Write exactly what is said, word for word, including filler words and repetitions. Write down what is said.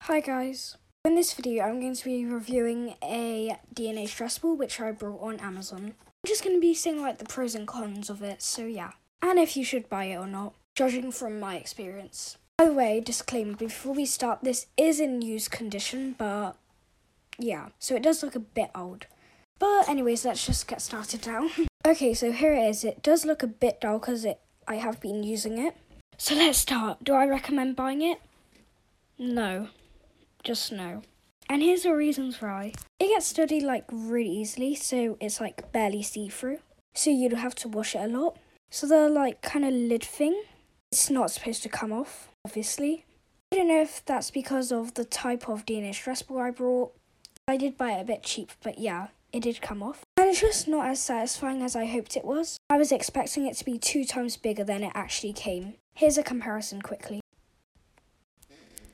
Hi guys. In this video I'm going to be reviewing a D N A stress ball which I bought on Amazon. I'm just going to be saying like the pros and cons of it, so yeah. And if you should buy it or not, judging from my experience. By the way, disclaimer, before we start, this is in used condition, but yeah, so it does look a bit old. But anyways, let's just get started now. Okay, so here it is. It does look a bit dull because it I have been using it. So let's start. Do I recommend buying it? No. Just no. And here's the reasons why. It gets dirty like really easily, so it's like barely see-through. So you'd have to wash it a lot. So the like kind of lid thing, it's not supposed to come off, obviously. I don't know if that's because of the type of D N A stress ball I brought. I did buy it a bit cheap, but yeah, it did come off. And it's just not as satisfying as I hoped it was. I was expecting it to be two times bigger than it actually came. Here's a comparison quickly.